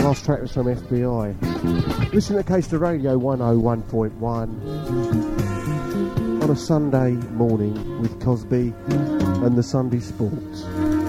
Last track was from FBI. Listen to Case to Radio 101.1 on a Sunday morning with Cosby and the Sunday Sports.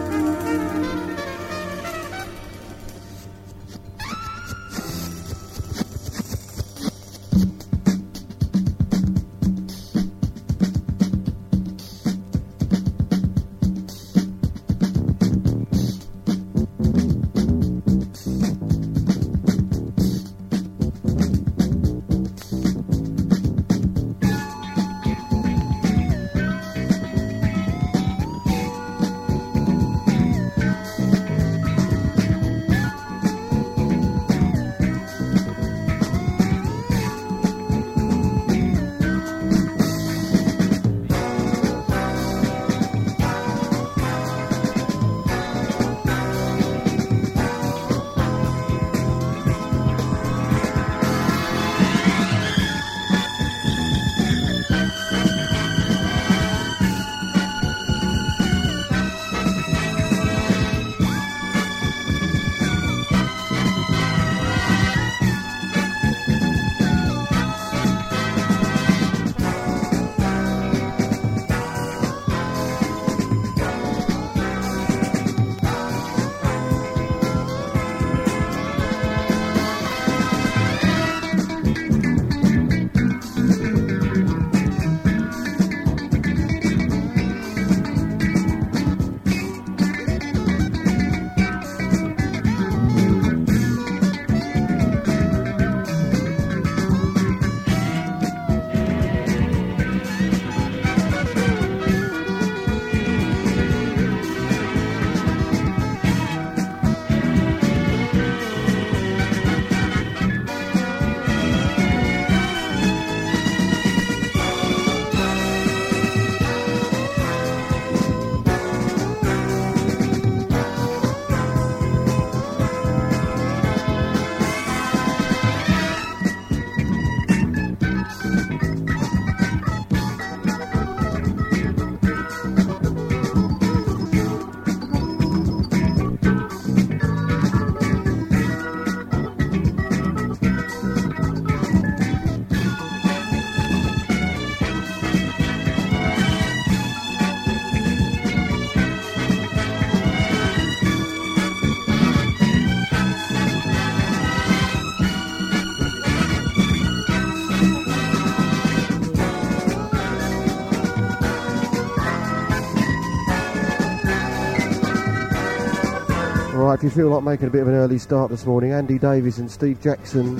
If you feel like making a bit of an early start this morning, Andy Davis and Steve Jackson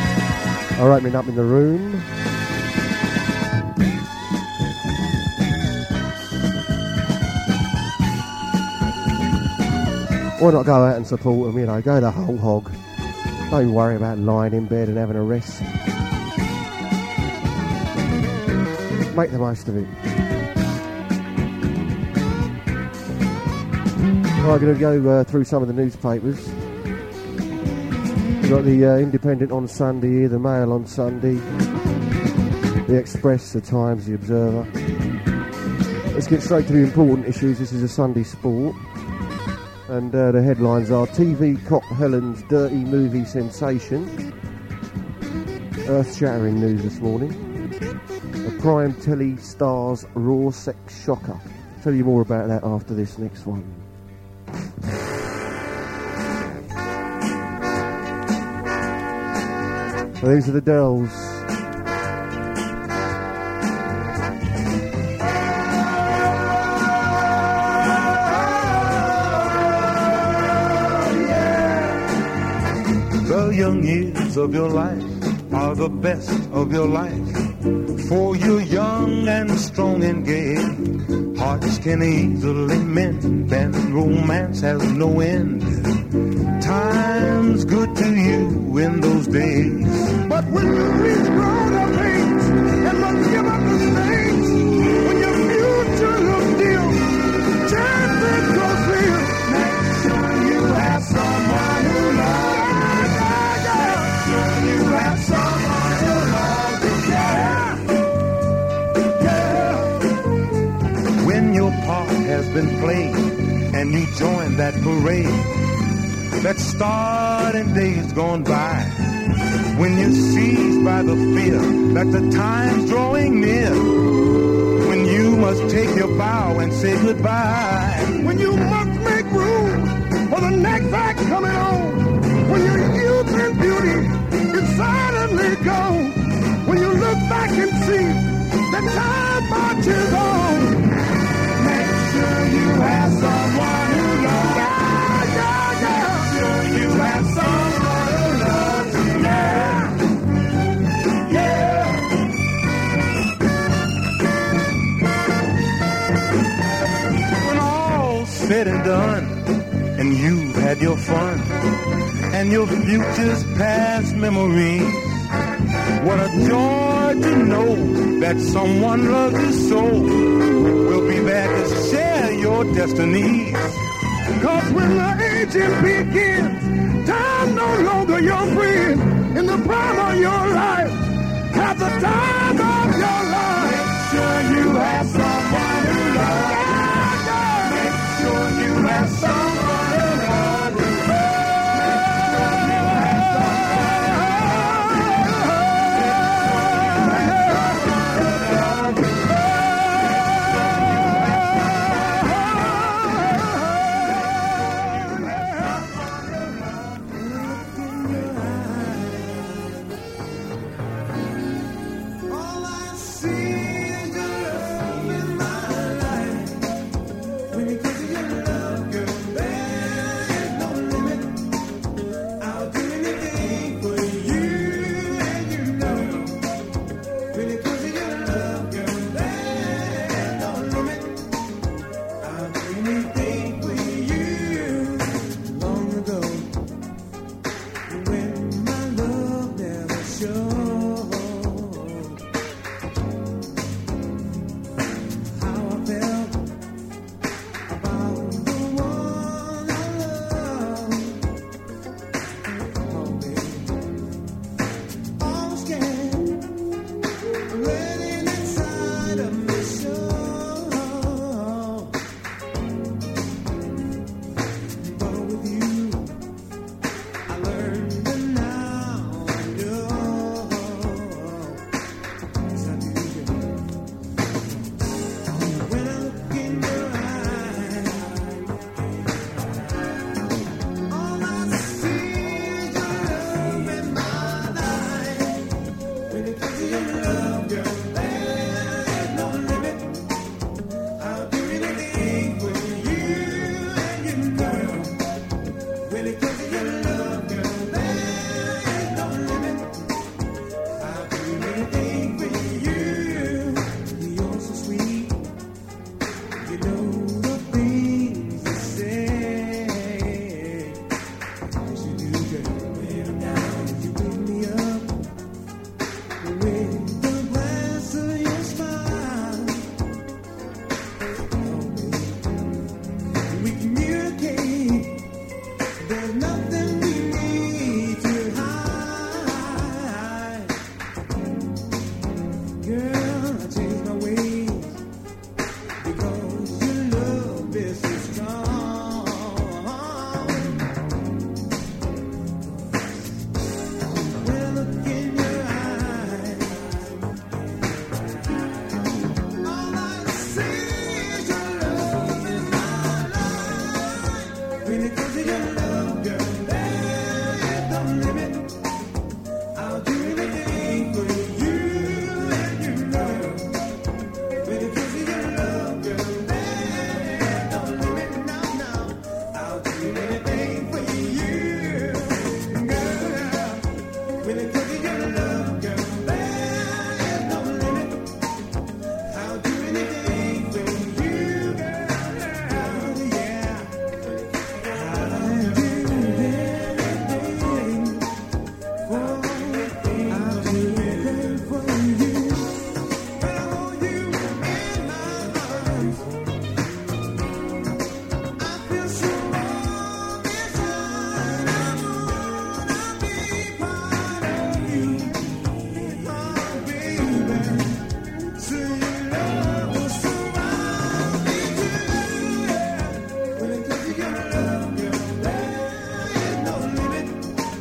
are opening up in the room. Why not go out and support them, you know, go the whole hog. Don't worry about lying in bed and having a rest. Make the most of it. I'm going to go through some of the newspapers. We've got the Independent on Sunday here, the Mail on Sunday, the Express, the Times, the Observer. Let's get straight to the important issues. This is a Sunday Sport. And the headlines are: TV cop Helen's dirty movie sensation. Earth-shattering news this morning. The Prime Telly stars raw sex shocker. I'll tell you more about that after this next one. So these are the Dells. The young years of your life are the best of your life. For you're young and strong and gay. Hearts can easily mend and romance has no end. Time's good to you in those days. But when you reach grown-up age and must give up the stage, when your future looks dim, chances go slim. Make sure you have someone who loves you. Make sure you have someone who loves you. Yeah. When your part has been played and you join that parade, that start in days gone by. When you're seized by the fear that the time's drawing near, when you must take your bow and say goodbye, when you must make room for the next act coming on, when your youth and beauty is silently gone, when you look back and see that time marches on, make sure you have someone who loves. Make sure you have someone who loves you. Yeah. When all's said and done, and you've had your fun, and your future's past memories, what a joy to know that someone loves you so, will be there to share your destinies. Cause when the aging begins, time no longer your friend. In the prime of your life, have the time of your life. Make sure you have someone who loves you. Make sure you have someone who loves you. All I see is your love.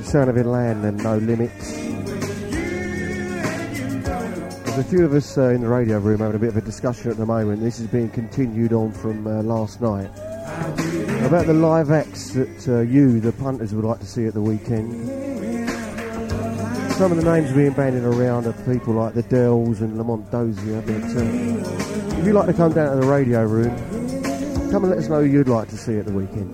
sound of Inland and No Limits. There's a few of us in the radio room having a bit of a discussion at the moment. This is being continued on from last night about the live acts that you, the punters, would like to see at the weekend. Some of the names being bandied around are people like the Dells and Lamont Dozier, but if you'd like to come down to the radio room, come and let us know who you'd like to see at the weekend.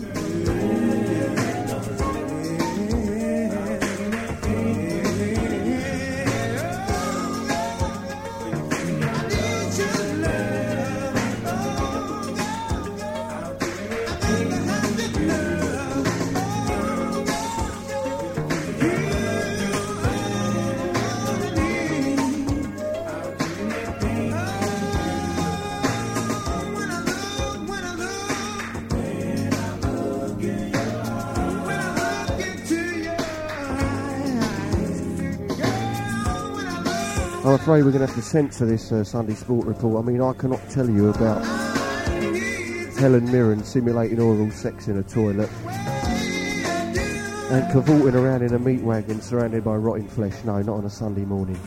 I'm afraid we're going to have to censor this Sunday Sport report. I mean, I cannot tell you about Helen Mirren simulating oral sex in a toilet and cavorting around in a meat wagon surrounded by rotting flesh. No, not on a Sunday morning.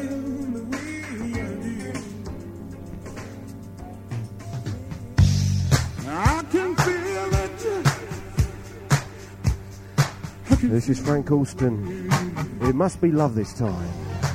This is Frank Alston. It must be love this time.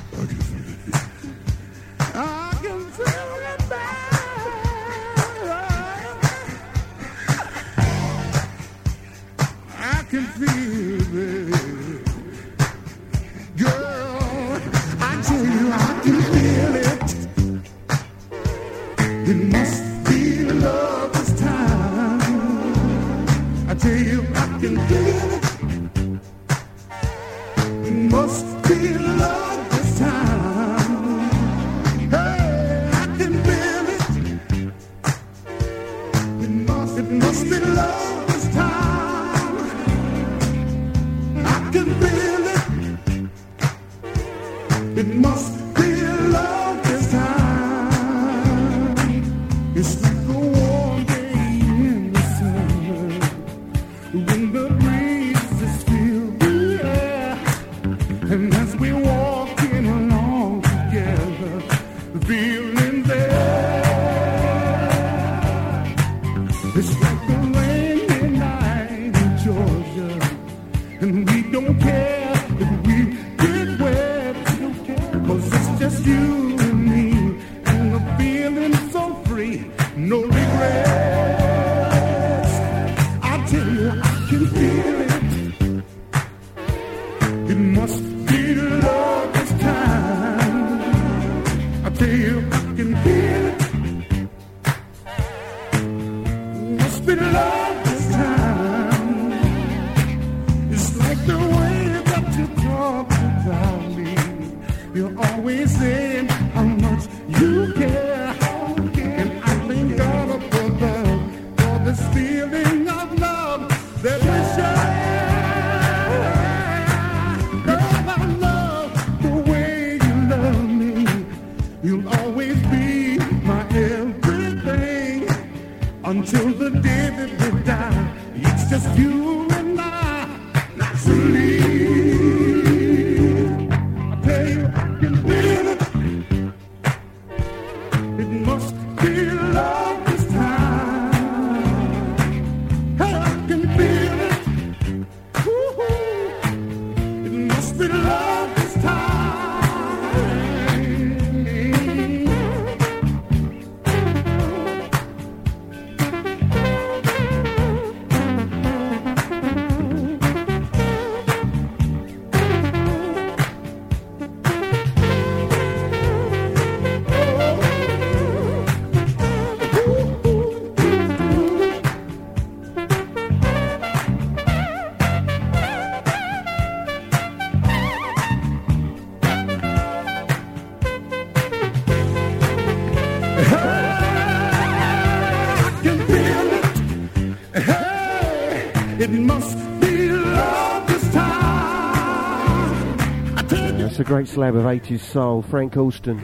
That's a great slab of 80s soul, Frank Alston.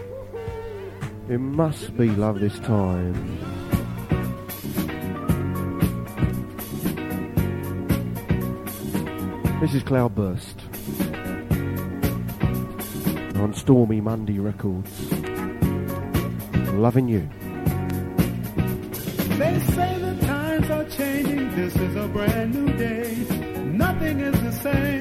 It must be love this time. This is Cloudburst on Stormy Monday Records. Loving You. They say the times are changing, this is a brand new day. Nothing is the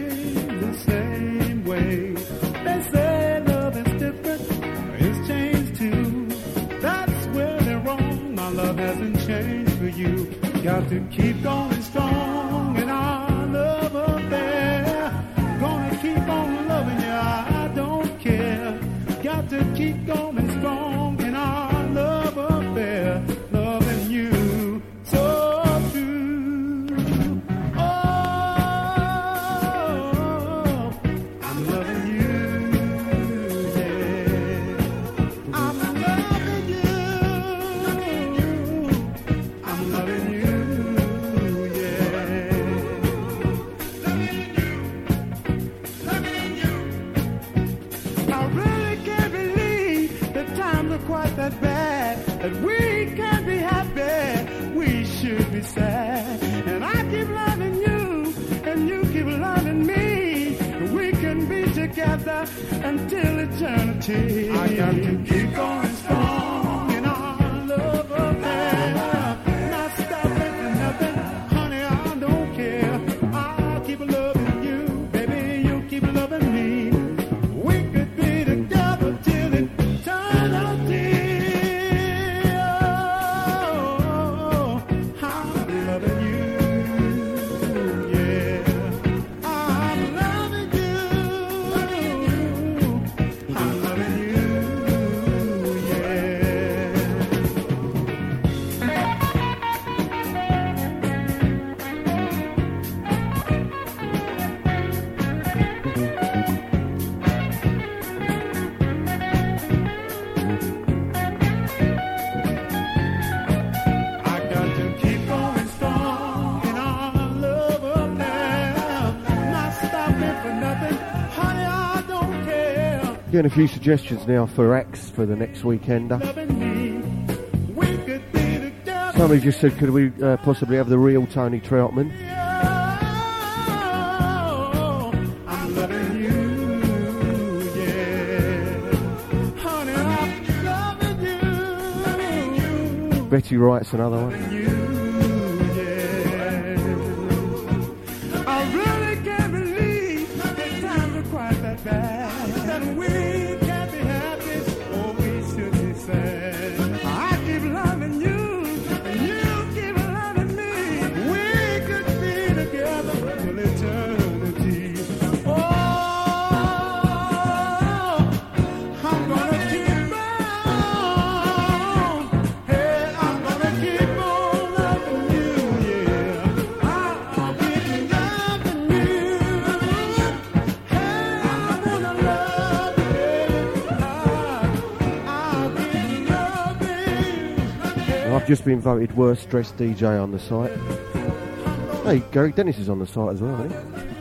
same way. They say love is different, it's changed too. That's where they're wrong, my love hasn't changed for you. Got to keep going strong in our love affair. Gonna keep on loving you, I don't care. Got to keep going strong in our love affair. Loving you so true. Oh, I'm loving you, yeah. I'm loving you. I'm loving you, yeah. Loving you. I really can't believe the times are quite that bad, that we can't be happy, we should be sad. And I keep loving you, and you keep loving me. We can be together until eternity. I got to keep going strong in our love affair. Not stopping for nothing, honey, I don't care. I'll keep loving you, baby, you keep loving me. We could be together till eternity. Oh, I'm loving you, yeah. I'm loving you. I'm loving you, I got to keep going strong in our love affair. Not stopping for nothing, honey, I don't care. Getting a few suggestions now for acts for the next weekender. Loving me, we could be together. Somebody just said, could we possibly have the real Tony Troutman? I'm loving you, yeah. Honey, I'm loving you. Betty Wright's another one. You, yeah. I really can't believe that times are quite that bad, that we can't be happy, or we should be sad. I keep loving you, and you keep loving me. We could be together till eternity. Oh, I'm gonna keep on. Hey, I'm gonna keep on loving you, yeah. I'll keep loving you. Hey, I wanna love you, I'll keep loving you. I've just been voted worst dressed DJ on the site. Hey, Gary Dennis is on the site as well, isn't he?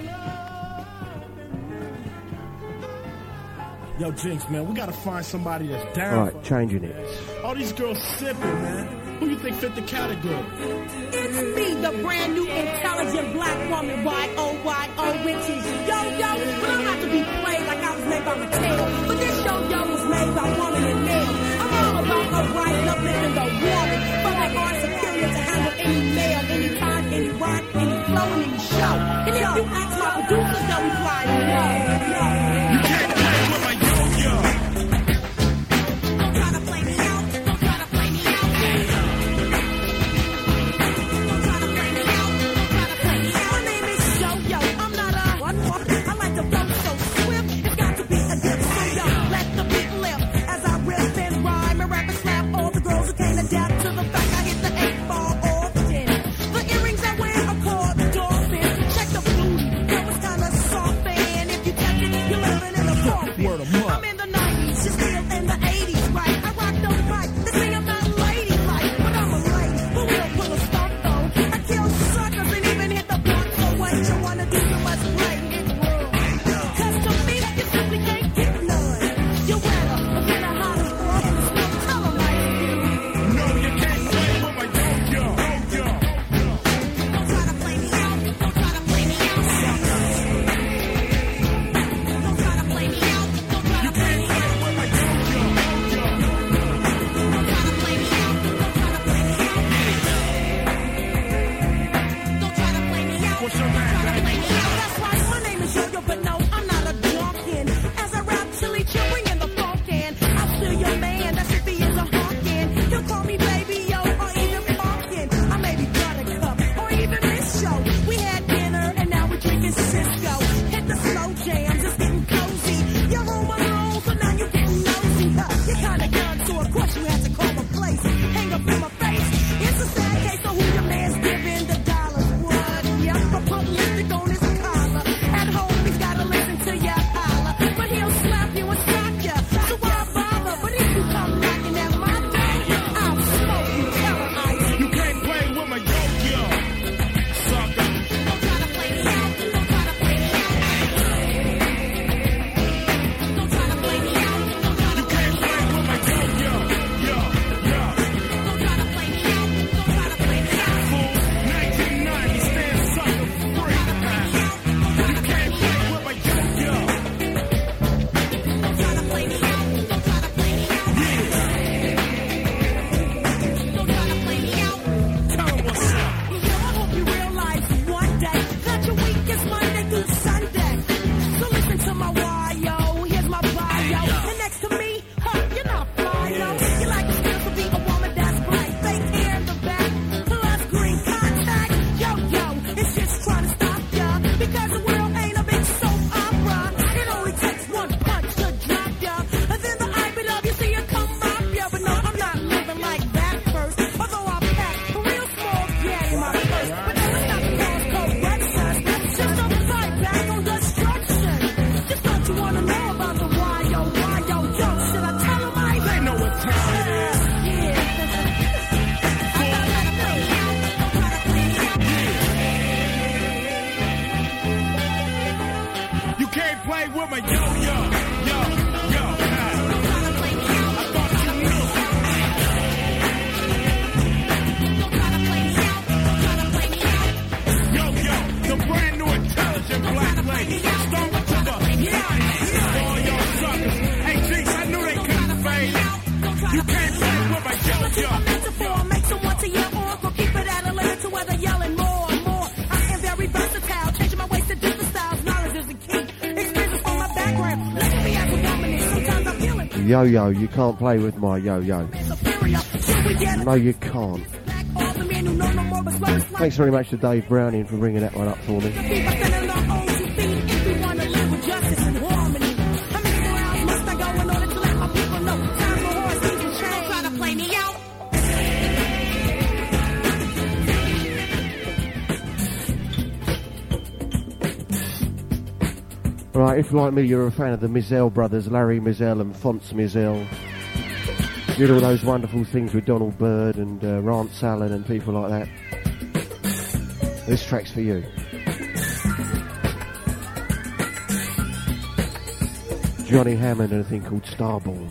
Yo, Jinx, man, we gotta find somebody that's down. Right, changing it. All these girls sipping, man. Who you think fit the category? It's me, the brand new intelligent black woman, Y-O-Y-O, which is yo-yo. But I'm not to be played like I was made by Mattel. But this yo-yo was made by woman and male. I'm all about upright, uplifting the woman. But my art's superior to handle any male, any time, any rhyme, any flow, and any show. And if you ask my producers, they'll reply, no. You can't play with my yo-yo. Don't try to play me out. Don't try to play me out. Don't try to play me out. Don't try to play me out. My name is Yo-Yo. I'm not a what? play with my yo-yo, yo-yo. I thought you knew. Yo-yo, the brand new intelligent black lady. Stomp to the finest. All y'all suckers. Hey, Jinx, I knew they couldn't fade. You can't play with my yo-yo. Make someone to yell on, or keep it at a limit to whether yelling more and more. I am very versatile, changing my ways to different styles. Knowledge is the key. Experience from my background. Let me as a woman, and sometimes I feel it. Yo-yo, you can't play with my yo-yo. No, you can't. Thanks very much to Dave Browning for bringing that one up for me. Right, if like me you're a fan of the Mizell brothers, Larry Mizell and Fonz Mizell, did all those wonderful things with Donald Byrd and Rance Allen and people like that, this track's for you. Johnny Hammond and a thing called Starborn.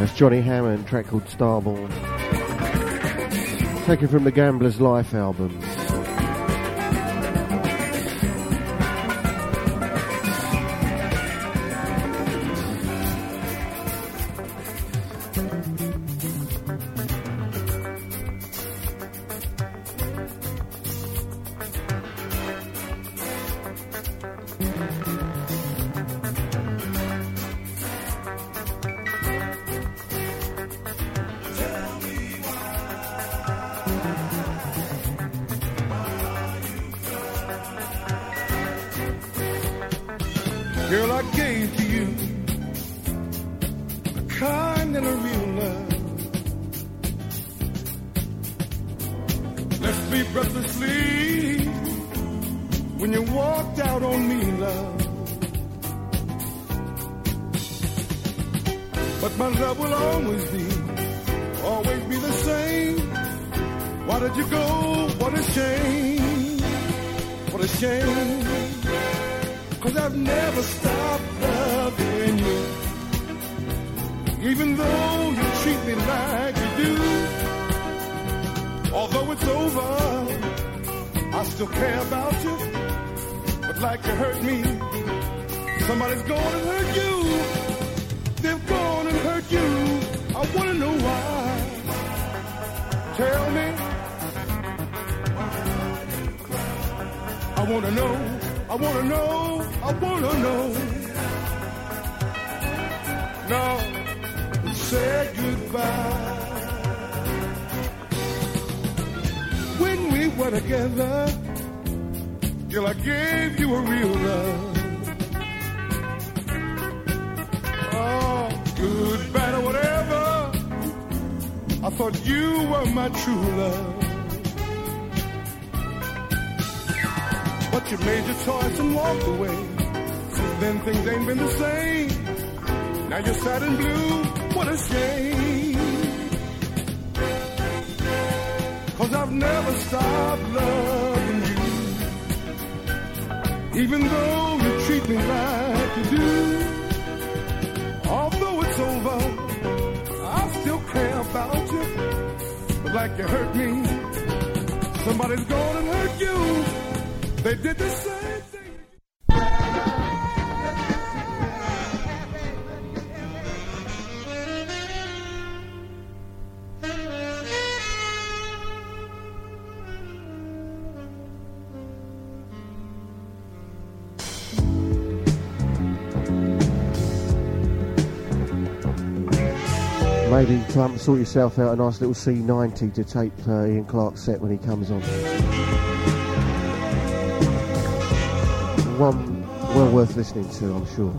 It's Johnny Hammond, track called Starborn. Taken from the Gambler's Life album. Girl, I gave to you a kind and a real love. Left me breathlessly when you walked out on me, love. But my love will always be the same. Why did you go? What a shame. What a shame. 'Cause I've never stopped loving you. Even though you treat me like you do. Although it's over, I still care about you. But like you hurt me, somebody's gone and hurt you. They've gone and hurt you. I wanna know why. Tell me. I wanna know. I wanna know, I wanna know. Now, say goodbye. When we were together, girl, I gave you a real love. Oh, good, bad, or whatever, I thought you were my true love. But you made your choice and walked away. Since then things ain't been the same. Now you're sad and blue, what a shame. 'Cause I've never stopped loving you. Even though you treat me like you do. Although it's over, I still care about you. But like you hurt me, somebody's gonna hurt you. They did the same thing. Maybe sort yourself out a nice little C90 to tape Ian Clark's set when he comes on. One well worth listening to, I'm sure.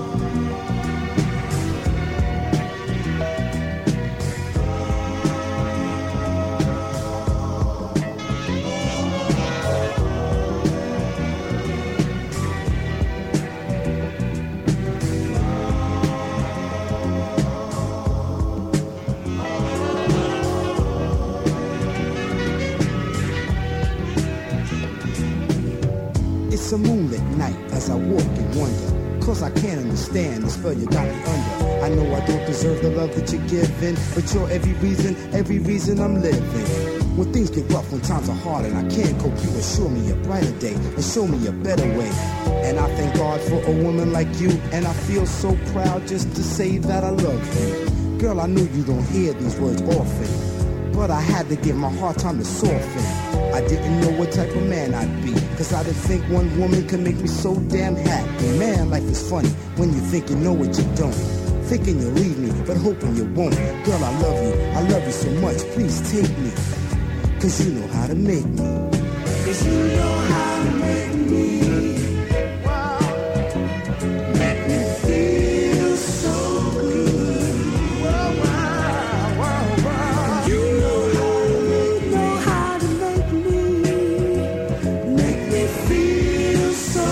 It's a moonlit night as I walk and wonder. 'Cause I can't understand the spell you got me under. I know I don't deserve the love that you're giving, but you're every reason I'm living. When things get rough, when times are hard and I can't cope, you assure me a brighter day and show me a better way. And I thank God for a woman like you, and I feel so proud just to say that I love you. Girl, I know you don't hear these words often, but I had to give my heart time to soften. I didn't know what type of man I'd be, 'cause I didn't think one woman could make me so damn happy. Man, life is funny when you think you know what you don't. Thinking you'll leave me, but hoping you won't. Girl, I love you so much, please take me. 'Cause you know how to make me. 'Cause you know how to make me. Wow. Make me feel so good. Wow, wow, wow, wow. You know how to make me. Make me feel so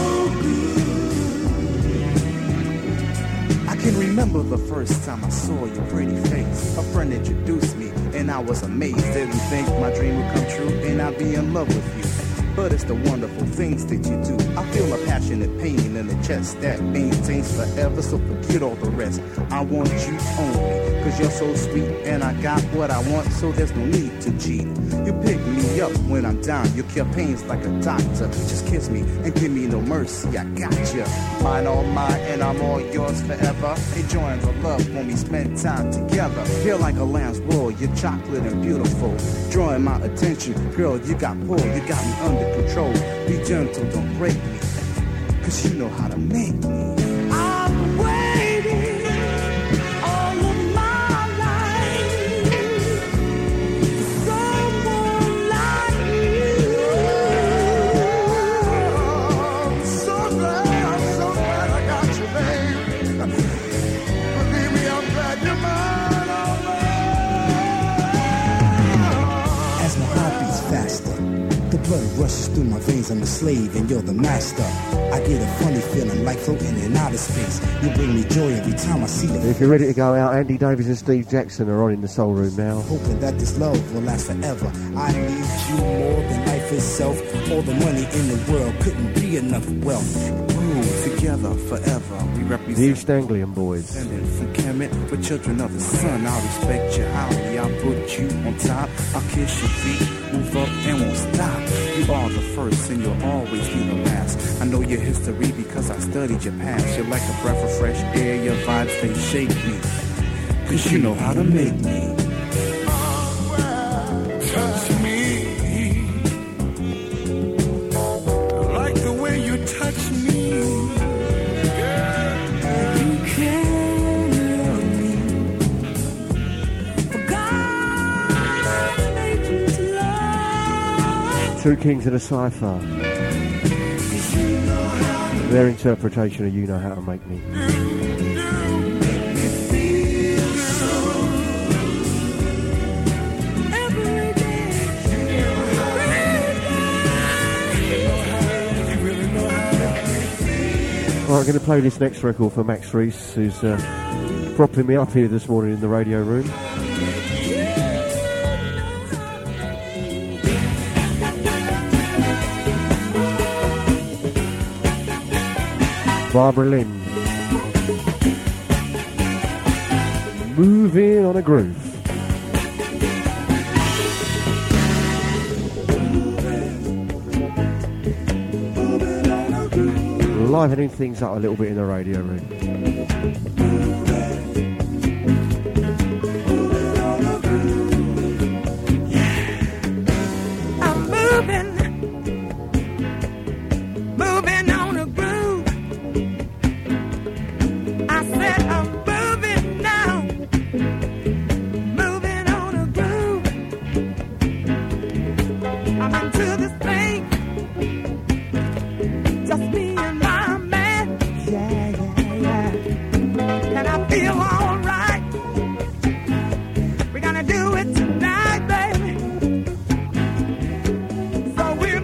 good. I can remember the first time I saw your pretty face. A friend introduced me and I was amazed. Didn't think my dream would come true and I'd be in love with you. but it's the wonderful things that you do. I feel a passionate pain in the chest that maintains forever, so forget all the rest. I want you only, cause you're so sweet, and I got what I want, so there's no need to cheat. You pick me up when I'm down, you cure pains like a doctor. Just kiss me and give me no mercy, I got you. Mine all mine, and I'm all yours forever. Enjoying the love when we spend time together. Feel like a lamb's wool, you're chocolate and beautiful. Drawing my attention, girl, you got pull, you got me under control. Be gentle, don't break me, cause you know how to make me. I'm waiting all of my life for someone like you. I'm so glad I got you, babe. Believe me, I'm glad you're mine, oh, As my heart beats faster, the blood rushes through my veins. I'm a slave and you're the master. I get a funny feeling like floating in outer space. You bring me joy every time I see the If you're ready to go out, Andy Davies and Steve Jackson are on in the Soul Room now. hoping that this love will last forever. I need you more than life itself. All the money in the world couldn't be enough wealth. Grew together forever. We The represent East Anglian Boys. descendant from Kemet, we're children of the sun. I respect you highly, I'll put you on top. I'll kiss your feet, move up and won't stop. You are the first and you'll always be the last. I know your history because I studied your past. You're like a breath of fresh air, your vibes, they shake me. Cause you know how to make me. Touch me. I like the way you touch me. Girl. You can love me, for God made you to love. Two Kings and a Cypher. Their interpretation of You Know How to Make Me. Every day, Right, I'm going to play this next record for Max Reese, who's propping me up here this morning in the radio room. Barbara Lynn. Moving on a Groove. Livening things up a little bit in the radio room. I'm moving on a groove. I said I'm moving now, moving on a groove. I'm into this thing, just me and my man. Yeah, yeah, yeah. And I feel alright. We're gonna do it tonight, baby. So we're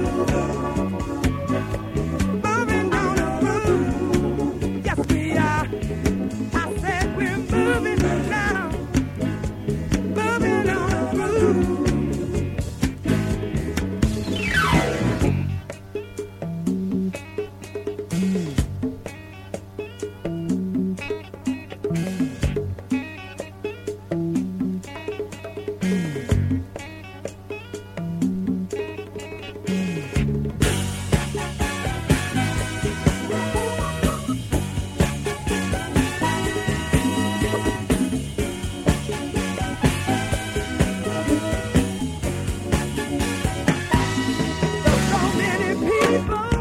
moving on a groove. Yes, we are. I said we're moving now, moving on a groove. There's so many people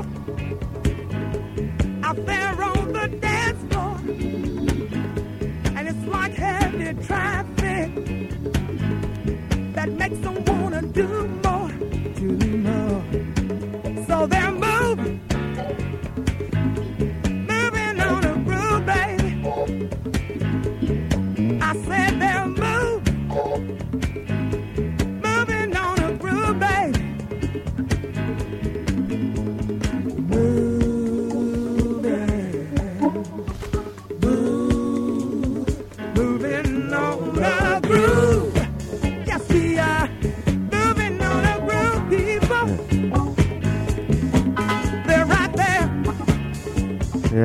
out there on the dance floor, and it's like heavy traffic that makes them wanna do more, So they're moving on a groove, baby. I said they're moving on a groove, baby. Moving on a groove. Yes, we are moving on a groove, people.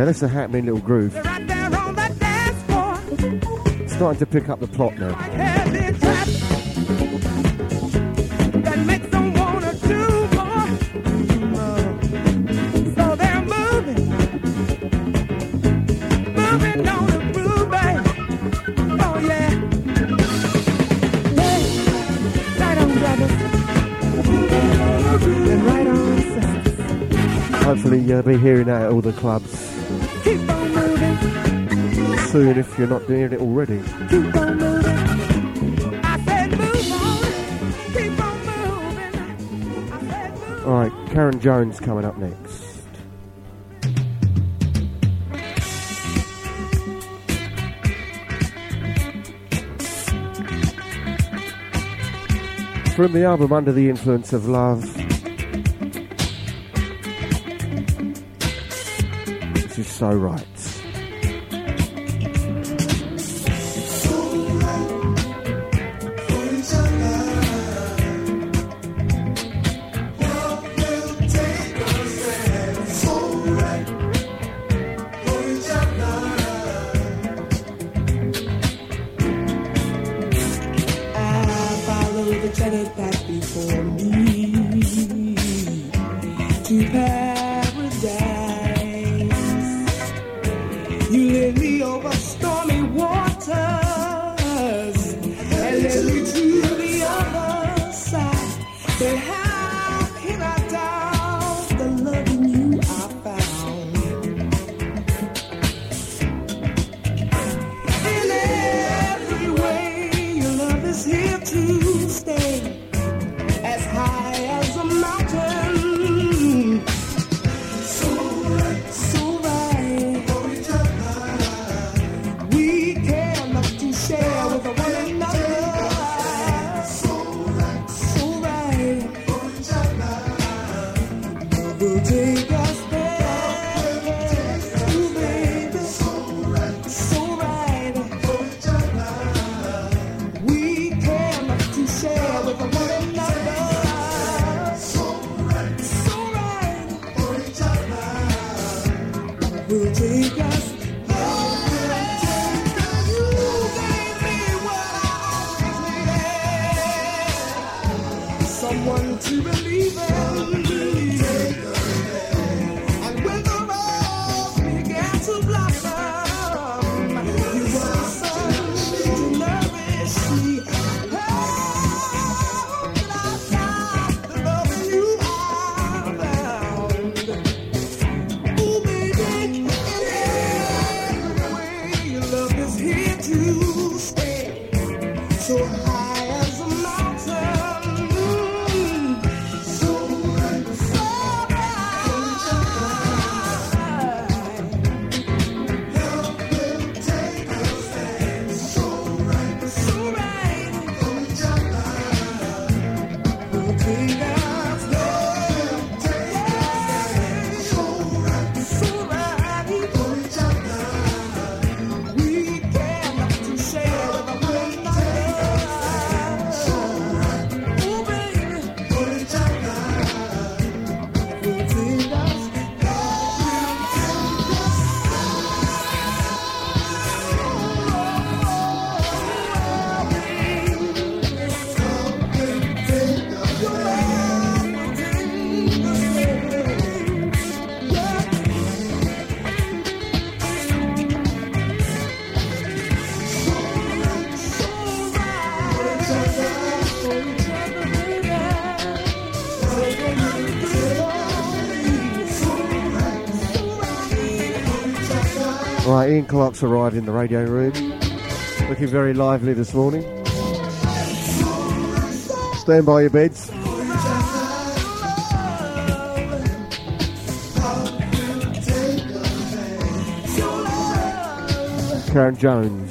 now. That's a happening little groove. They're right there on that dance floor. Starting to pick up the plot now. Heavy trap that makes them wanna do more. So they're moving on the groove, babe. Oh yeah, hey, right on, brothers, and right on, sisters. Hopefully you'll be hearing that at all the clubs Keep on moving, soon if you're not doing it already. keep on moving. I said move on, keep on moving. I said move. Alright, Karen Jones coming up next. From the album Under the Influence of Love. This is So Right. I follow the channel path before me to paradise. You led me over stormy waters and led me to the other side. But how can I doubt the love in you I found? In every way, your love is here to stay, as high as a mountain. So right, so right. We care enough to share with one another. So right, so right. Love will take us there. Ooh, baby. So right. We care enough to share with one another. So right. We'll take us. You gave me what I always needed. Someone to believe in. And when the rose began to blossom, you were the sun to nourish me. How could I stop the love in you I found? Ooh, baby, in every way, your love is here to stay. So high as a mountain. So right, so Right, Ian Clark's arrived in the radio room. Looking very lively this morning. Stand by your beds. Karen Jones.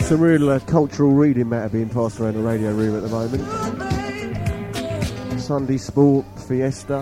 Some real cultural reading matter being passed around the radio room at the moment. Sunday sport, fiesta.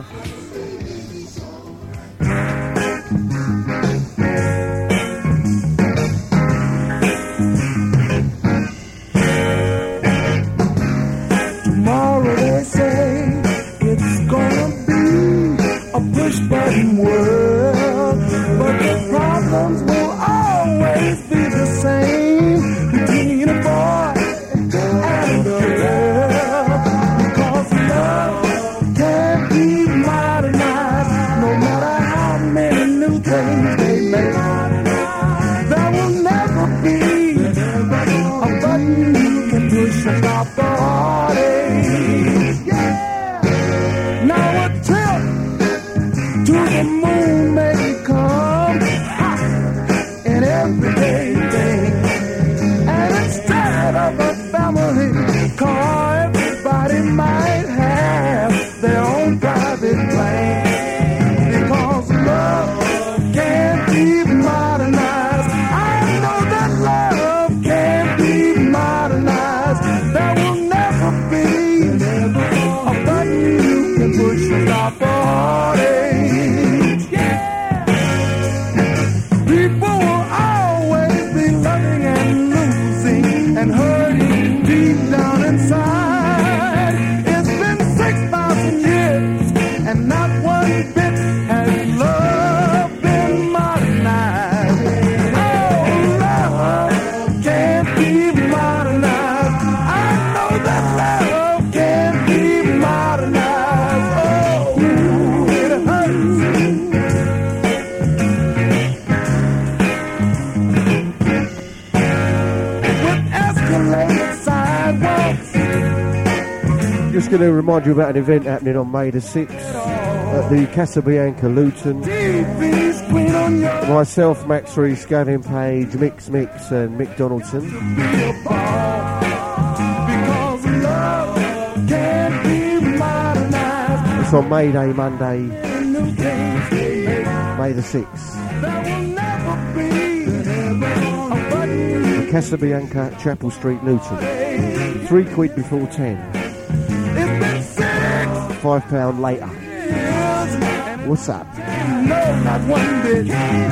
Tomorrow they say it's gonna be a push-button world, but the problems will always be the same between a boy and a girl, because love can't be modernized, no matter how many new things they make. There will never be a button you can push to stop the heartache. Yeah. Now a trip to the moon may come an everyday thing, and instead of a family car, everybody might have their own private plane, because love can't be modernized. I know that love can't be modernized. There will never be a button you can push to stop a heartache. Yeah. People will always be loving and losing and hurting deep down inside. It's been 6,000 years and not one bit has love been modernized. Oh, love can't be modernized. I know that love can't be modernized. Oh, it hurts. With escalated sidewalks, Just going to remind you about an event happening on May the 6th at the Casabianca Luton. TV screen on your Myself, Max Reese, Gavin Page, Mix and Mick Donaldson. because love can't be modernized. It's on May Day, Monday, New things they make. May the 6th. There will never be a button. Casabianca, Chapel Street, Luton. £3 before 10. It's been 6 £5 later. years and What's up? no, not one bit.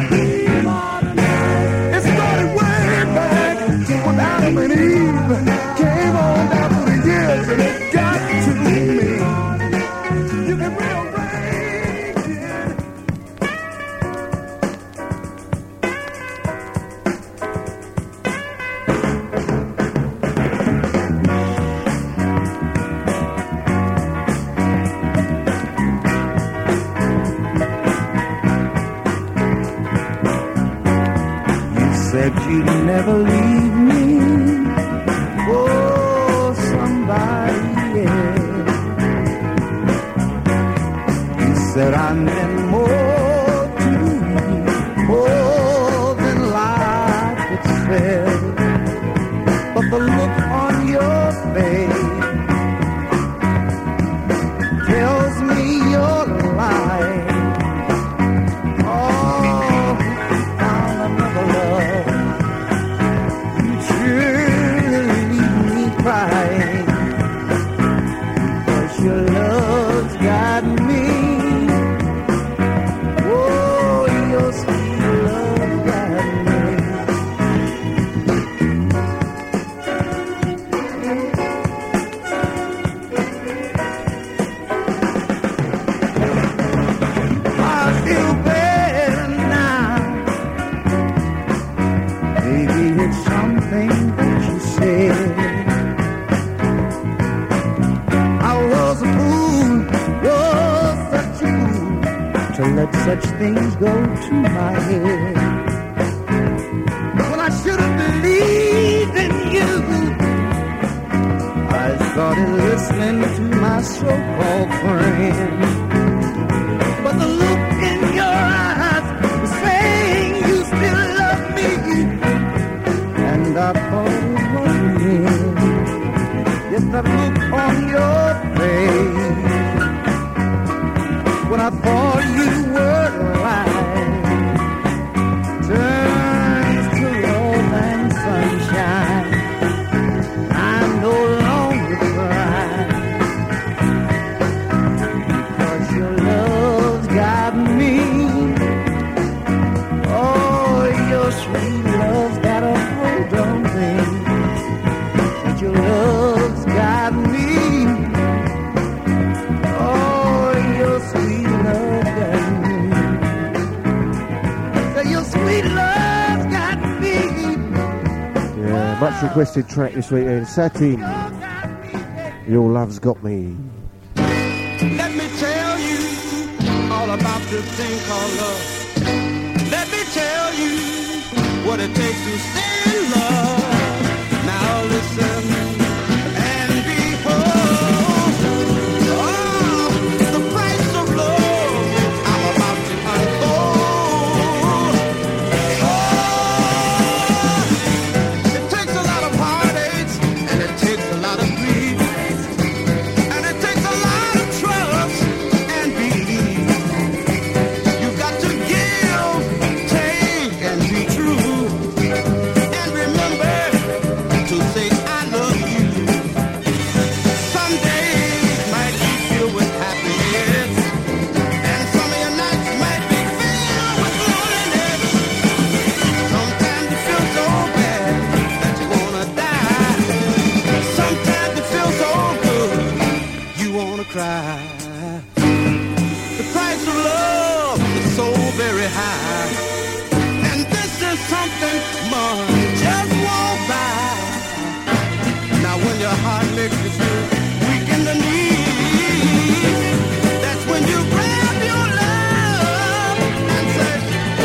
It started way back when Adam and Eve came on down through the years, and it got to me. You can rearrange it. Said you'd never leave me for somebody else. You said I meant more to you, more than life itself. But the look on your face tells me you're lying. Oh, you found another love. Crying, 'cause your love's got me. Oh, your sweet love got me. I feel better now. Maybe it's something that you said. To let such things go to my head, when I should have believed in you. I started listening to my so-called friend, but the look in your eyes was saying you still love me, and I thought it was real. Yes, that look on your face when I thought you were alive turns to love and sunshine. requested track this weekend. Satin, Your Love's Got Me. Let me tell you all about this thing called love. Let me tell you what it takes to stay in love. Now listen and behold, the price of love I'm about to unfold. It takes a lot of heartaches and it takes a lot of grief. And it takes a lot of trust and belief. You've got to give, take, and be true. And remember to say I love you. Some days might be filled with happiness, and some of your nights might be filled with loneliness. Sometimes you feel so bad that you wanna die. Sometimes you feel so good you wanna cry. The price of love is so very high, and this is something money just won't buy. Now when your heart makes you feel weak in the knees, that's when you grab your love and say,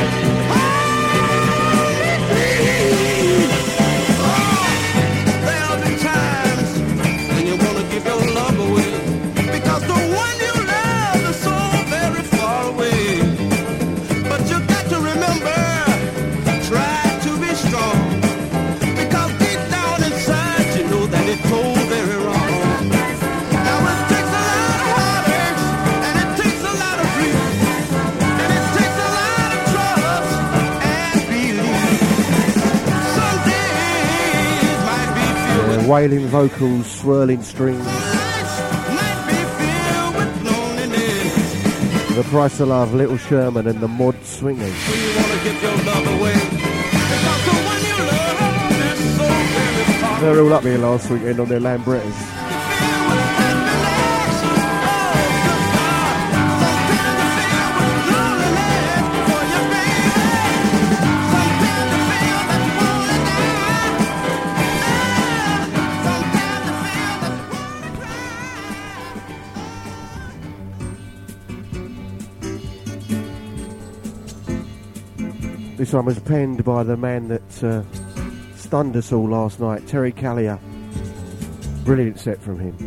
hold me please. Oh, there'll be times when you wanna give your love away, because the one you love is so very far away. But you got to remember, try to be strong, because deep down inside you know that it's so very wrong. Now it takes a lot of heartaches, and it takes a lot of grief, and it takes a lot of trust and belief. Some days might be filled with Wailing vocals, swirling strings. nights might be filled with loneliness. The Price of Love, Little Sherman and the Mod Swingers. When you wanna give your love away, because the one you love is so very far. They're all up here last weekend on their Lambrettas. This one was penned by the man that stunned us all last night, Terry Callier. Brilliant set from him.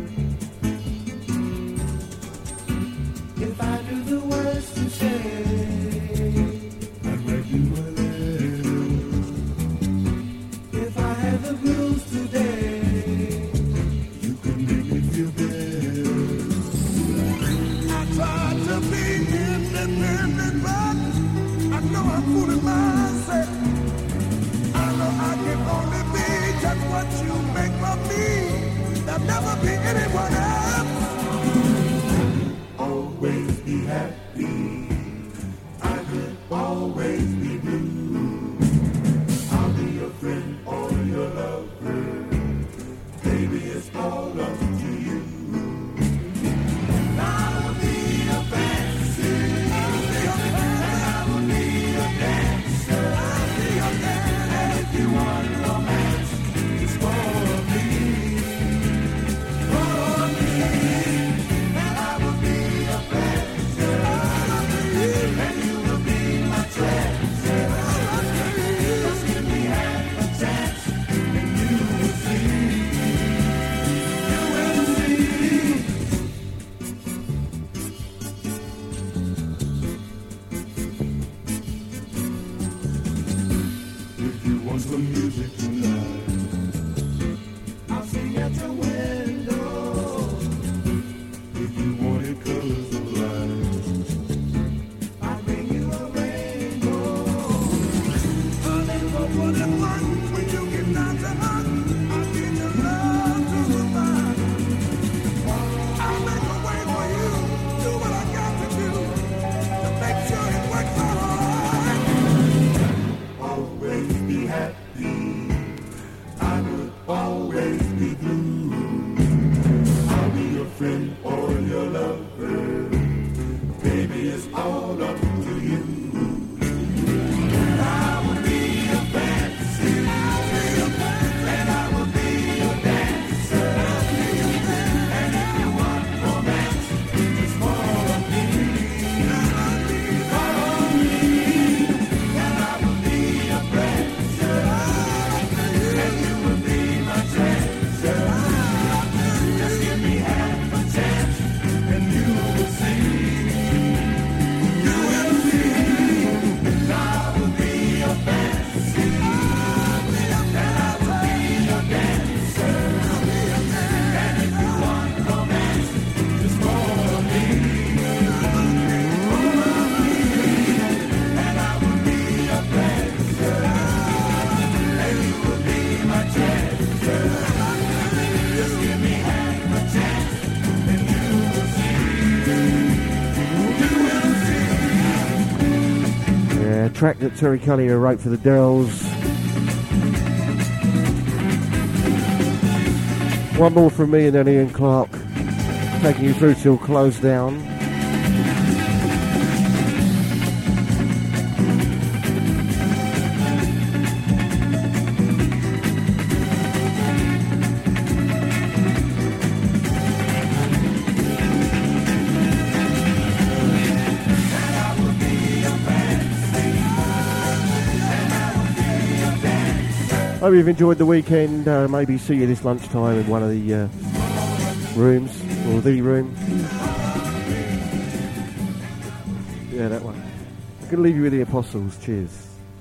If I knew the words to say, I'd write you a letter. If I had the blues today, you could make me feel better. I tried to be independent, but I know I'm fooling myself. I know I can only be just what you make of me. There'll never be anyone else. Always be happy. I could always be blue. I'll be your friend or your lover. Baby, it's all up to you. I'll be a fancy. I will be a dancer. I'll be a dancer. And if you want romance, it's for me. For me. And I will be a pleasure. And you will be my treasure. Just give me half a chance, and you will see. You will see. If you want some music tonight, I'll sing at your window. If you wanted colors of light, I'll bring you a rainbow. Honey, for what it's worth, when you get down to earth, I'll give your love to survive. I'll make a way for you, do what I got to do, to make sure it works out all right. Always be happy. track that Terry Cullier wrote for the Dells. One more from me and then Ian Clark, taking you through till close down. Hope you've enjoyed the weekend. Maybe see you this lunchtime in one of the rooms, or the room. Yeah, that one. I'm going to leave you with the Apostles. Cheers.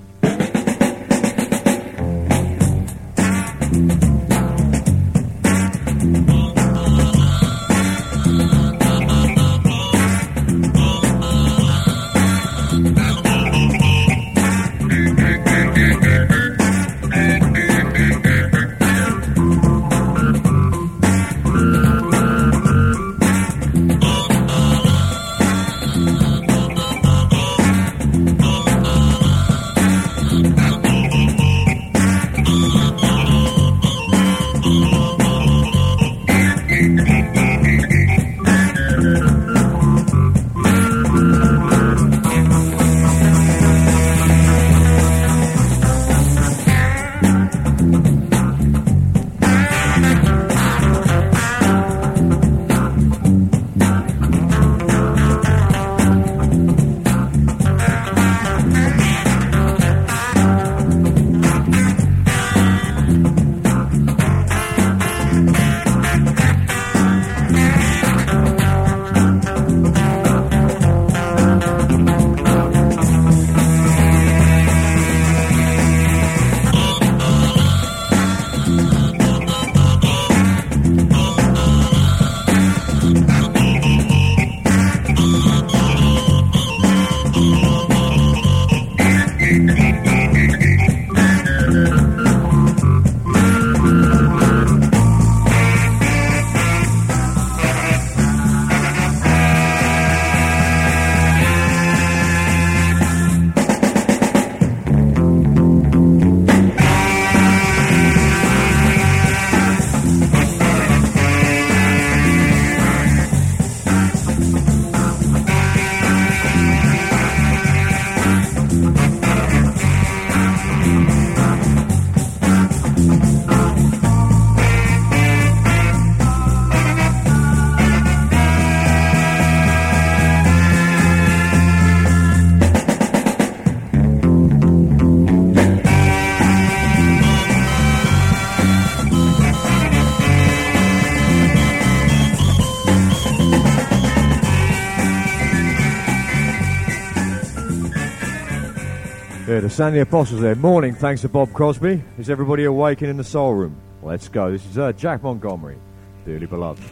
The Sandy Apostles there. Morning, thanks to Bob Crosby. Is everybody awakened in the soul room? Let's go. This is Jack Montgomery, dearly beloved.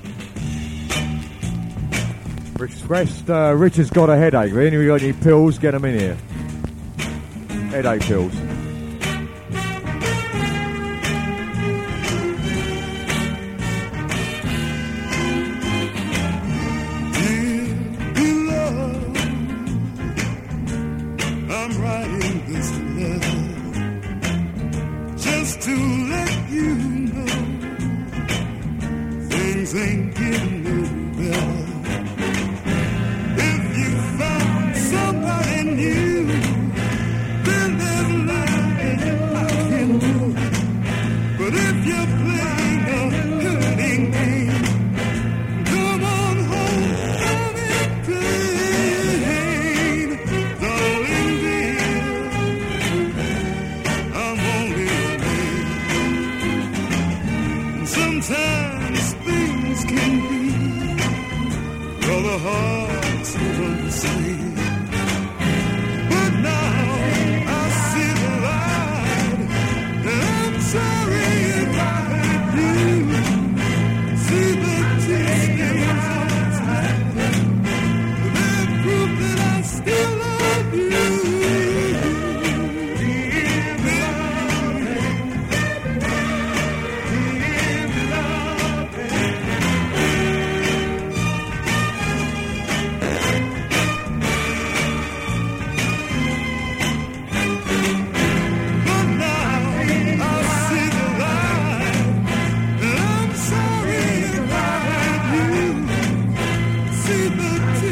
Richard's got a headache. If anybody got any pills, get them in here. Headache pills. need to